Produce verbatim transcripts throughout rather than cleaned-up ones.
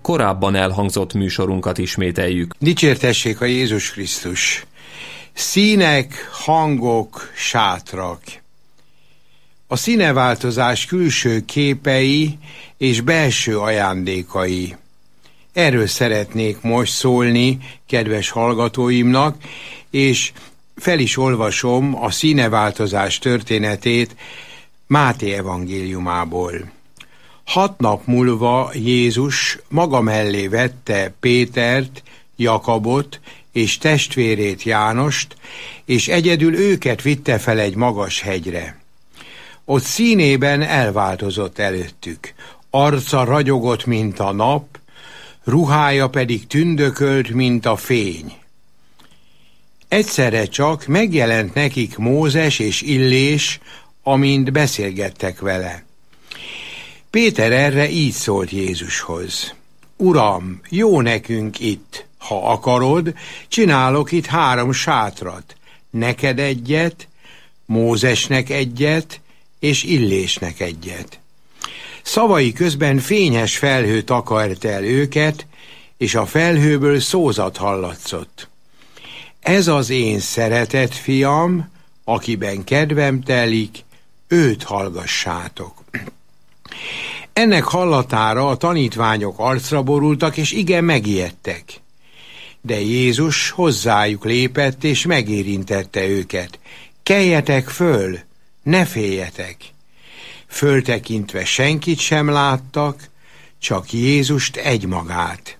korábban elhangzott műsorunkat ismételjük. Dicsértessék a Jézus Krisztus! Színek, hangok, sátrak. A színeváltozás külső képei és belső ajándékai. Erről szeretnék most szólni kedves hallgatóimnak, és fel is olvasom a színeváltozás történetét Máté evangéliumából. Hat nap múlva Jézus maga mellé vette Pétert, Jakabot és testvérét Jánost, és egyedül őket vitte fel egy magas hegyre. Ott színében elváltozott előttük, arca ragyogott, mint a nap, ruhája pedig tündökölt, mint a fény. Egyszerre csak megjelent nekik Mózes és Illés, amint beszélgettek vele. Péter erre így szólt Jézushoz: Uram, jó nekünk itt, ha akarod, csinálok itt három sátrat, neked egyet, Mózesnek egyet, és Illésnek egyet. Szavai közben fényes felhő takart el őket, és a felhőből szózat hallatszott. Ez az én szeretett fiam, akiben kedvem telik, őt hallgassátok. Ennek hallatára a tanítványok arcra borultak, és igen megijedtek. De Jézus hozzájuk lépett, és megérintette őket. Keljetek föl, ne féljetek! Föltekintve senkit sem láttak, csak Jézust egymagát.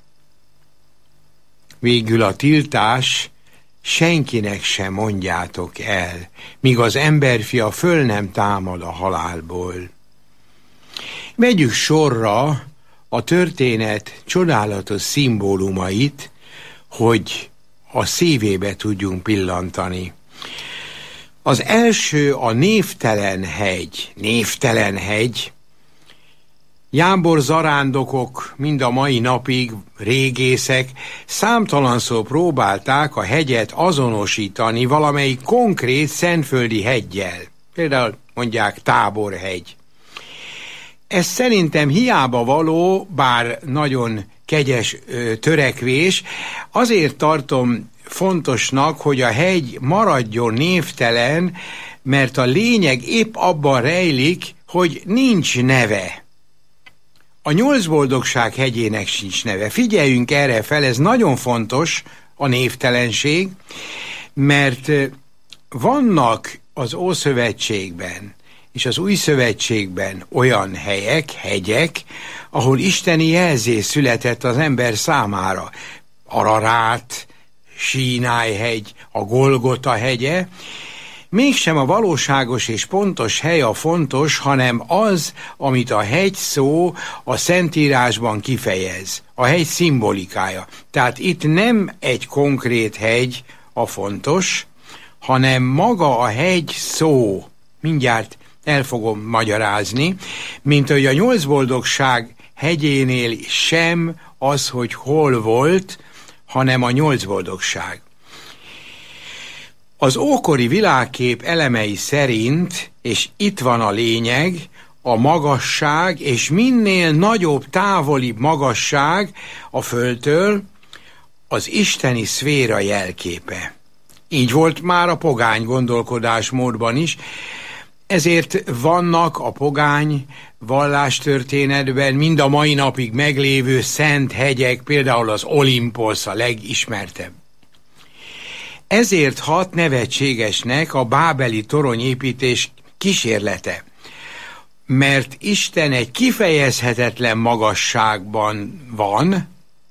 Végül a tiltás: senkinek sem mondjátok el, míg az emberfia föl nem támad a halálból. Vegyük sorra a történet csodálatos szimbólumait, hogy a szívébe tudjunk pillantani. Az első a névtelen hegy. Névtelen hegy. Jámbor zarándokok mind a mai napig, régészek számtalanszor próbálták a hegyet azonosítani valamelyik konkrét szentföldi heggyel. Például mondják Táborhegy. Ez szerintem hiába való, bár nagyon kegyes ö, törekvés, azért tartom fontosnak, hogy a hegy maradjon névtelen, mert a lényeg épp abban rejlik, hogy nincs neve. A nyolc boldogság hegyének sincs neve. Figyeljünk erre fel, ez nagyon fontos, a névtelenség, mert vannak az Ószövetségben és az Új Szövetségben olyan helyek, hegyek, ahol isteni jelzés született az ember számára. Ararát, Sínájhegy, a Golgota hegye. Mégsem a valóságos és pontos hely a fontos, hanem az, amit a hegy szó a Szentírásban kifejez. A hegy szimbolikája. Tehát itt nem egy konkrét hegy a fontos, hanem maga a hegy szó. Mindjárt el fogom magyarázni, mint hogy a nyolc boldogság hegyénél sem az, hogy hol volt, hanem a nyolc boldogság. Az ókori világkép elemei szerint, és itt van a lényeg, a magasság, és minél nagyobb, távolibb magasság a földtől, az isteni szféra jelképe. Így volt már a pogány gondolkodásmódban is, ezért vannak a pogány vallástörténetben mind a mai napig meglévő szent hegyek, például az Olimposz a legismertebb. Ezért hat nevetségesnek a bábeli toronyépítés kísérlete, mert Isten egy kifejezhetetlen magasságban van,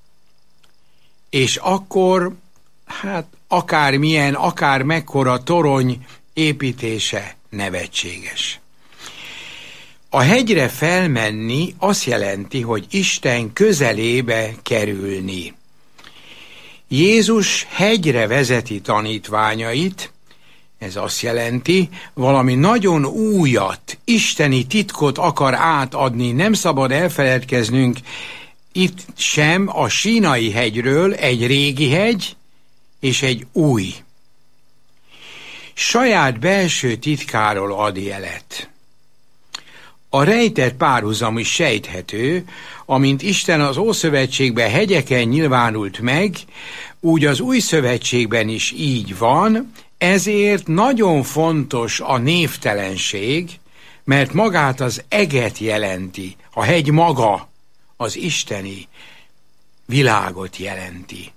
és akkor, hát akármilyen, akár mekkora torony építése nevetséges. A hegyre felmenni azt jelenti, hogy Isten közelébe kerülni. Jézus hegyre vezeti tanítványait, ez azt jelenti, valami nagyon újat, isteni titkot akar átadni. Nem szabad elfeledkeznünk itt sem a Sínai hegyről, egy régi hegy és egy új. Saját belső titkáról ad jelet. A rejtett párhuzam is sejthető, amint Isten az Ószövetségben hegyeken nyilvánult meg, úgy az Új Szövetségben is így van, ezért nagyon fontos a névtelenség, mert magát az eget jelenti, a hegy maga az isteni világot jelenti.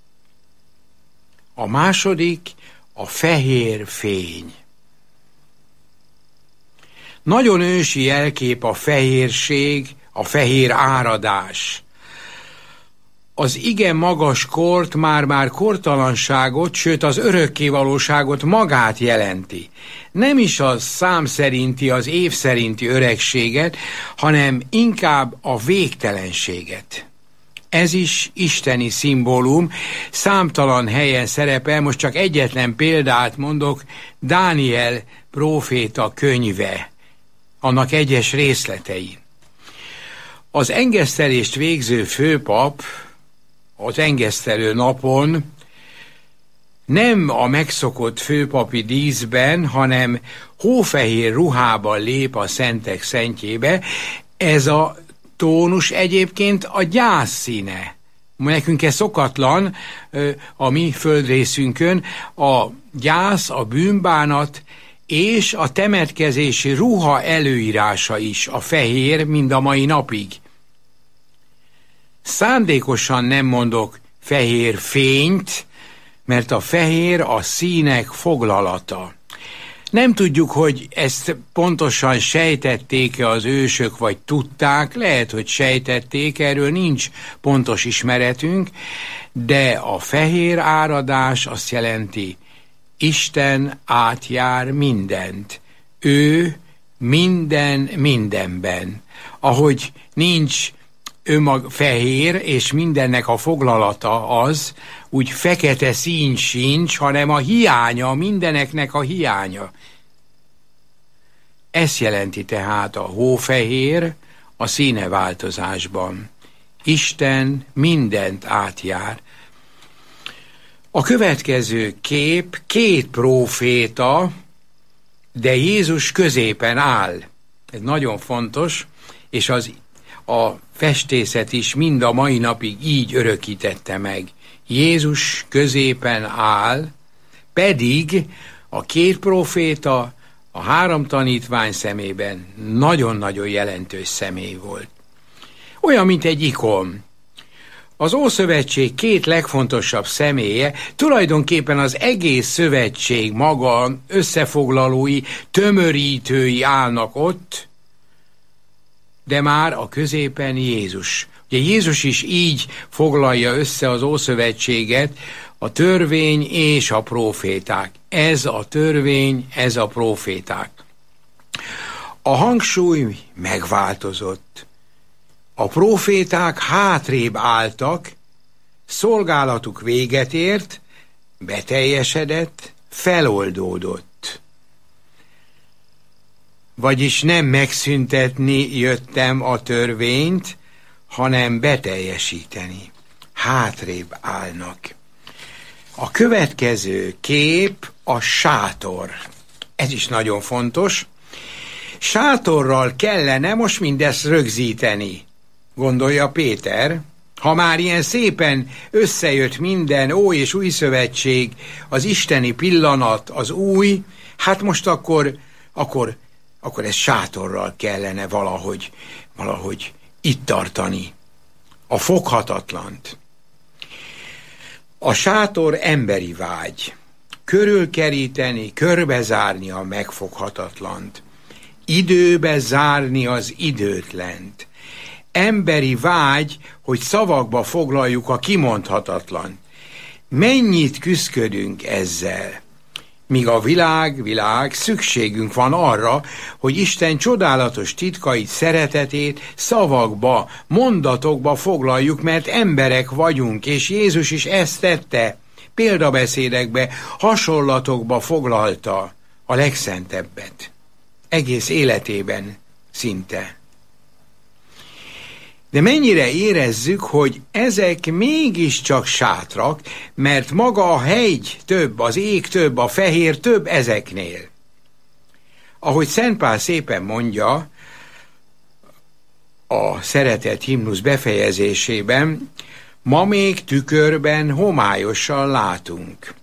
A második a fehér fény. Nagyon ősi jelkép a fehérség, a fehér áradás. Az igen magas kort már-már kortalanságot, sőt az örökkévalóságot magát jelenti. Nem is a szám szerinti, az év szerinti öregséget, hanem inkább a végtelenséget. Ez is isteni szimbólum, számtalan helyen szerepel, most csak egyetlen példát mondok, Dániel próféta könyve, annak egyes részletei. Az engesztelést végző főpap az engesztelő napon nem a megszokott főpapi díszben, hanem hófehér ruhában lép a szentek szentjébe. Ez a tónus egyébként a gyász színe. Nekünk ez szokatlan a mi földrészünkön, a gyász, a bűnbánat és a temetkezési ruha előírása is a fehér mind a mai napig. Szándékosan nem mondok fehér fényt, mert a fehér a színek foglalata. Nem tudjuk, hogy ezt pontosan sejtették-e az ősök, vagy tudták, lehet, hogy sejtették, erről nincs pontos ismeretünk, de a fehér áradás azt jelenti, Isten átjár mindent. Ő minden mindenben. Ahogy nincs önmag fehér, és mindennek a foglalata az, úgy fekete szín sincs, hanem a hiánya, mindeneknek a hiánya. Ezt jelenti tehát a hófehér a színeváltozásban. Isten mindent átjár. A következő kép két próféta, de Jézus középen áll. Ez nagyon fontos, és az a festészet is mind a mai napig így örökítette meg. Jézus középen áll, pedig a két próféta a három tanítvány szemében nagyon-nagyon jelentős személy volt. Olyan, mint egy ikon. Az Ószövetség két legfontosabb személye, tulajdonképpen az egész szövetség maga összefoglalói, tömörítői állnak ott, de már a középen Jézus. Ugye Jézus is így foglalja össze az Ószövetséget, a törvény és a próféták. Ez a törvény, ez a próféták. A hangsúly megváltozott. A próféták hátrébb álltak, szolgálatuk véget ért, beteljesedett, feloldódott. Vagyis nem megszüntetni jöttem a törvényt, hanem beteljesíteni. Hátrébb állnak. A következő kép a sátor. Ez is nagyon fontos. Sátorral kellene most mindezt rögzíteni, gondolja Péter. Ha már ilyen szépen összejött minden Ó és Új Szövetség, az isteni pillanat, az új, hát most akkor, akkor, akkor ezt sátorral kellene valahogy, valahogy itt tartani. A foghatatlant. A sátor emberi vágy. Körülkeríteni, körbezárni a megfoghatatlant. Időbe zárni az időtlent. Emberi vágy, hogy szavakba foglaljuk a kimondhatatlan. Mennyit küszködünk ezzel? Míg a világ, világ, szükségünk van arra, hogy Isten csodálatos titkait, szeretetét szavakba, mondatokba foglaljuk, mert emberek vagyunk, és Jézus is ezt tette. Példabeszédekbe, hasonlatokba foglalta a legszentebbet. Egész életében szinte. De mennyire érezzük, hogy ezek mégiscsak sátrak, mert maga a hegy több, az ég több, a fehér több ezeknél. Ahogy Szent Pál szépen mondja, a szeretett himnusz befejezésében, ma még tükörben homályosan látunk.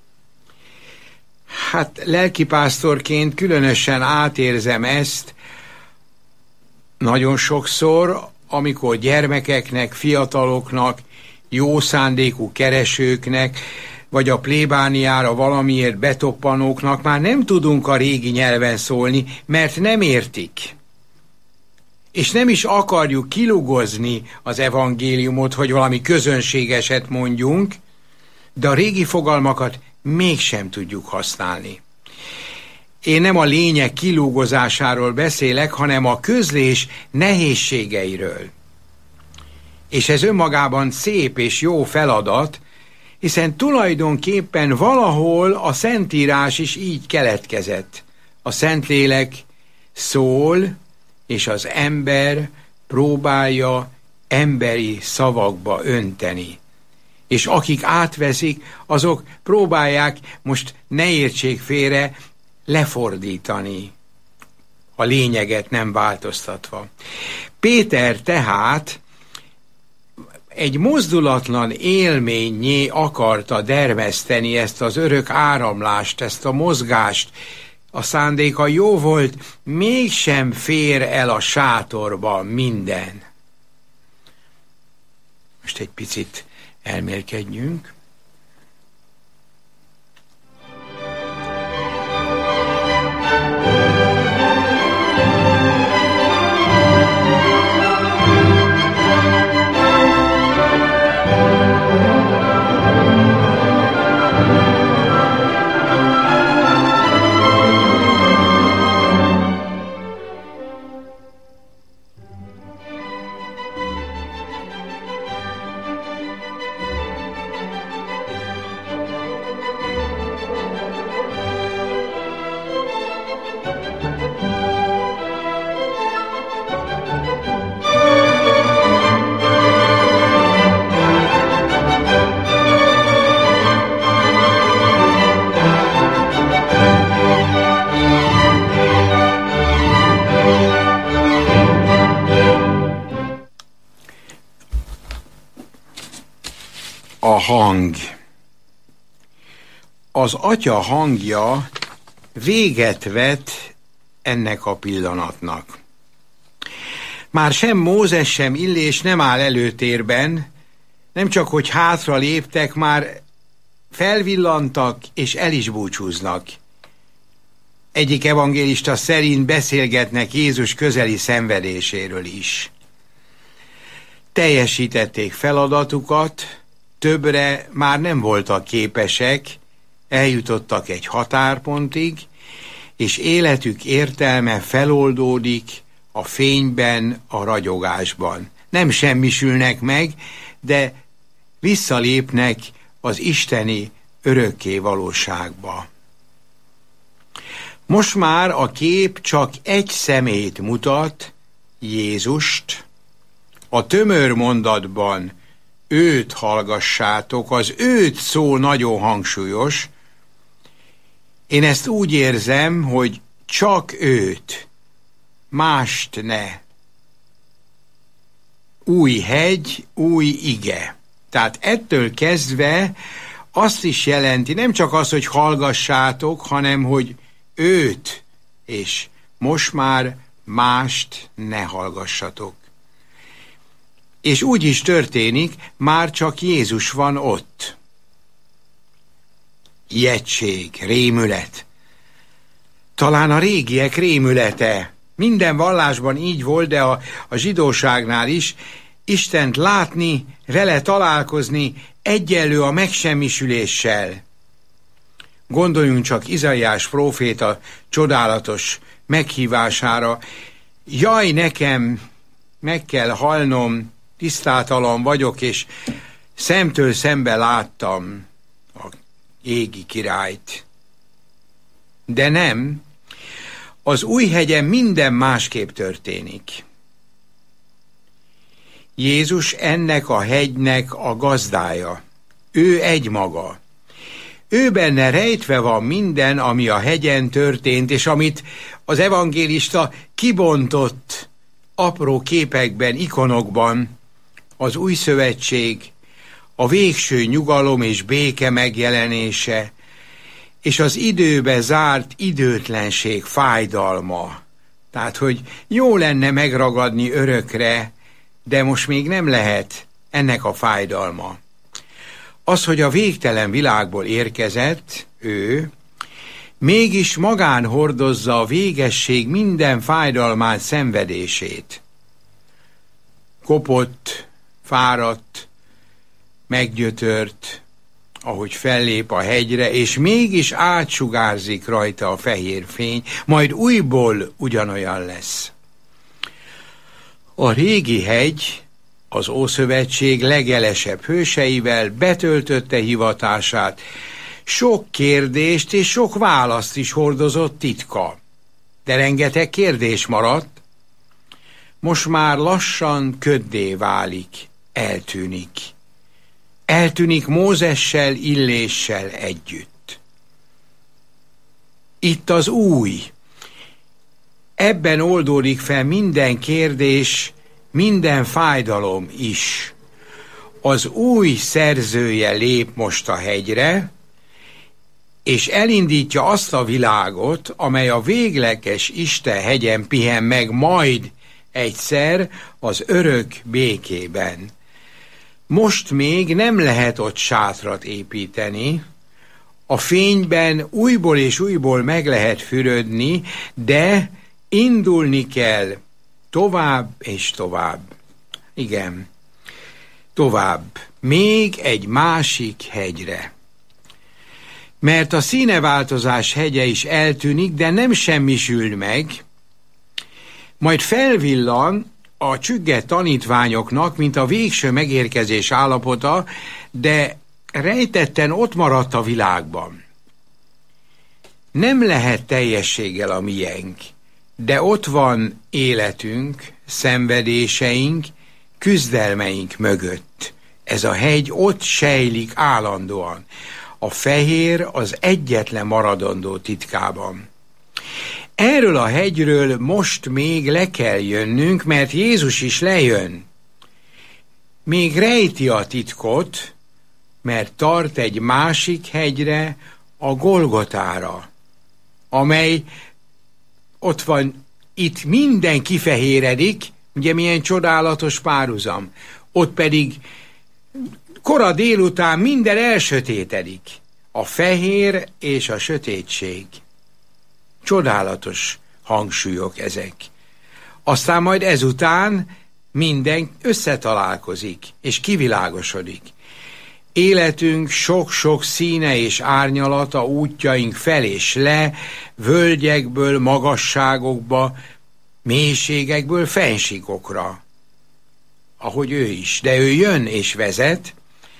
Hát lelkipásztorként különösen átérzem ezt nagyon sokszor, amikor gyermekeknek, fiataloknak, jó szándékú keresőknek, vagy a plébániára valamiért betoppanóknak már nem tudunk a régi nyelven szólni, mert nem értik. És nem is akarjuk kilugozni az evangéliumot, hogy valami közönségeset mondjunk, de a régi fogalmakat mégsem tudjuk használni. Én nem a lényeg kilúgozásáról beszélek, hanem a közlés nehézségeiről. És ez önmagában szép és jó feladat, hiszen tulajdonképpen valahol a Szentírás is így keletkezett. A Szentlélek szól, és az ember próbálja emberi szavakba önteni. És akik átveszik, azok próbálják, most ne értsék félre, lefordítani, a lényeget nem változtatva. Péter tehát egy mozdulatlan élménnyé akarta dermeszteni ezt az örök áramlást, ezt a mozgást. A szándéka jó volt, mégsem fér el a sátorba minden. Most egy picit elmélkedjünk. A hang. Az Atya hangja véget vet ennek a pillanatnak. Már sem Mózes, sem Illés nem áll előtérben, nem csak hogy hátra léptek, már felvillantak és el is búcsúznak. Egyik evangélista szerint beszélgetnek Jézus közeli szenvedéséről is. Teljesítették feladatukat, többre már nem voltak képesek, eljutottak egy határpontig, és életük értelme feloldódik a fényben, a ragyogásban. Nem semmisülnek meg, de visszalépnek az isteni örökké valóságba. Most már a kép csak egy személyt mutat, Jézust. A tömör mondatban őt hallgassátok, az őt szó nagyon hangsúlyos. Én ezt úgy érzem, hogy csak őt, mást ne. Új hegy, új ige. Tehát ettől kezdve azt is jelenti, nem csak az, hogy hallgassátok, hanem hogy őt, és most már mást ne hallgassatok. És úgy is történik, már csak Jézus van ott. Ijegység, rémület. Talán a régiek rémülete. Minden vallásban így volt, de a, a zsidóságnál is. Istent látni, vele találkozni egyenlő a megsemmisüléssel. Gondoljunk csak Izaiás próféta csodálatos meghívására. Jaj, nekem meg kell halnom, tisztátalan vagyok, és szemtől szembe láttam a égi királyt. De nem, az Újhegyen minden másképp történik. Jézus ennek a hegynek a gazdája. Ő egymaga. Ő benne rejtve van minden, ami a hegyen történt, és amit az evangélista kibontott apró képekben, ikonokban az új szövetség, a végső nyugalom és béke megjelenése, és az időbe zárt időtlenség fájdalma. Tehát, hogy jó lenne megragadni örökre, de most még nem lehet, ennek a fájdalma. Az, hogy a végtelen világból érkezett, ő, mégis magán hordozza a végesség minden fájdalmán szenvedését. Kopott, fáradt, meggyötört, ahogy fellép a hegyre, és mégis átsugárzik rajta a fehér fény, majd újból ugyanolyan lesz. A régi hegy az Ószövetség legelesebb hőseivel betöltötte hivatását, sok kérdést és sok választ is hordozott titka, de rengeteg kérdés maradt, most már lassan köddé válik, eltűnik. Eltűnik Mózessel, Illéssel együtt. Itt az új. Ebben oldódik fel minden kérdés, minden fájdalom is. Az új szerzője lép most a hegyre, és elindítja azt a világot, amely a végleges Isten hegyen pihen meg majd egyszer az örök békében. Most még nem lehet ott sátrat építeni, a fényben újból és újból meg lehet fürödni, de indulni kell tovább és tovább. Igen, tovább, még egy másik hegyre. Mert a színeváltozás hegye is eltűnik, de nem semmisül meg, majd felvillan a csüggett tanítványoknak, mint a végső megérkezés állapota, de rejtetten ott maradt a világban. Nem lehet teljességgel a miénk, de ott van életünk, szenvedéseink, küzdelmeink mögött. Ez a hegy ott sejlik állandóan. A fehér az egyetlen maradandó titkában. Erről a hegyről most még le kell jönnünk, mert Jézus is lejön. Még rejti a titkot, mert tart egy másik hegyre, a Golgotára, amely ott van, itt minden kifehéredik, ugye milyen csodálatos párhuzam, ott pedig kora délután minden elsötétedik, a fehér és a sötétség. Csodálatos hangsúlyok ezek. Aztán majd ezután minden összetalálkozik, és kivilágosodik. Életünk sok-sok színe és árnyalata útjaink fel és le, völgyekből, magasságokba, mélységekből fennsíkokra. Ahogy ő is. De ő jön és vezet,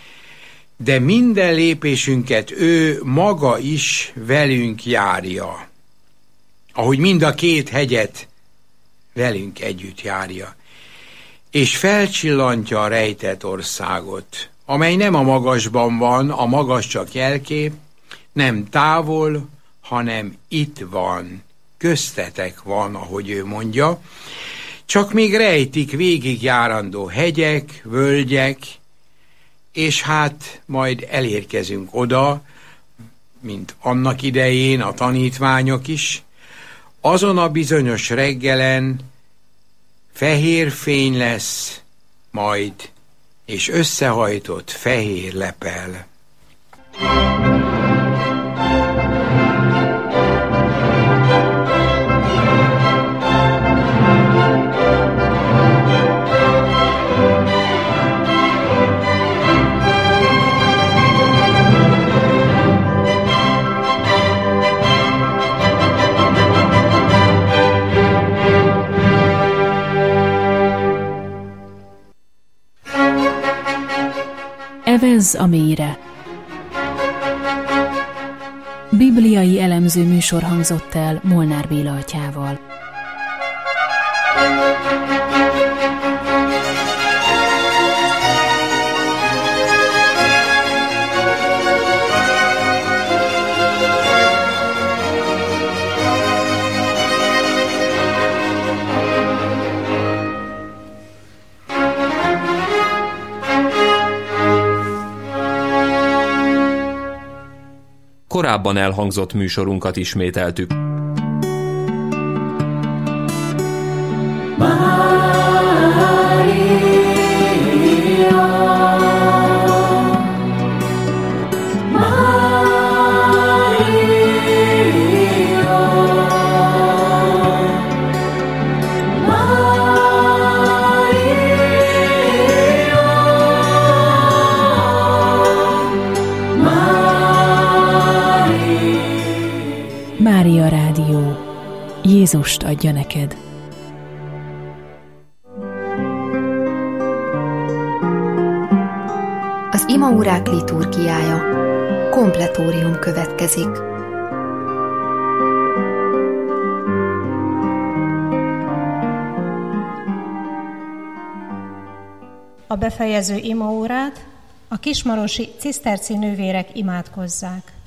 de minden lépésünket ő maga is velünk járja. Ahogy mind a két hegyet velünk együtt járja. És felcsillantja a rejtett országot, amely nem a magasban van, a magas csak jelkép, nem távol, hanem itt van, köztetek van, ahogy ő mondja, csak még rejtik végig járandó hegyek, völgyek, és hát majd elérkezünk oda, mint annak idején a tanítványok is, azon a bizonyos reggelen fehér fény lesz majd, és összehajtott fehér lepel. Evezz a mélyre. Bibliai elemző műsor hangzott el Molnár Béla atyával. korábban elhangzott műsorunkat ismételtük. Mária Rádió. Jézust adja neked. Az imaórák liturgiája. Kompletórium következik. A befejező imaórát a kismarosi ciszterci nővérek imádkozzák.